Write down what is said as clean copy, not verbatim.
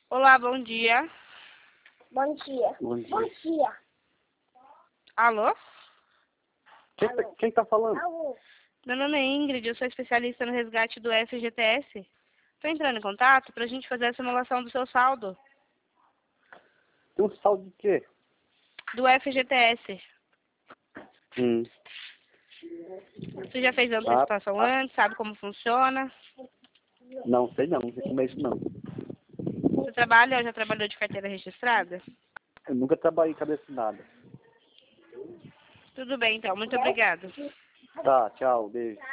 Olá, bom dia. Bom dia. Bom dia. Bom dia. Alô? Quem tá falando? Alô. Meu nome é Ingrid, eu sou especialista no resgate do FGTS. Estou entrando em contato para a gente fazer a simulação do seu saldo. Tem um saldo de quê? Do FGTS. Você já fez a antecipação antes? Sabe como funciona? Não, sei não sei isso não. Você trabalha ou já trabalhou de carteira registrada? Eu nunca trabalhei em cabeça de nada. Tudo bem, então. Muito obrigada. Tá, tchau, beijo.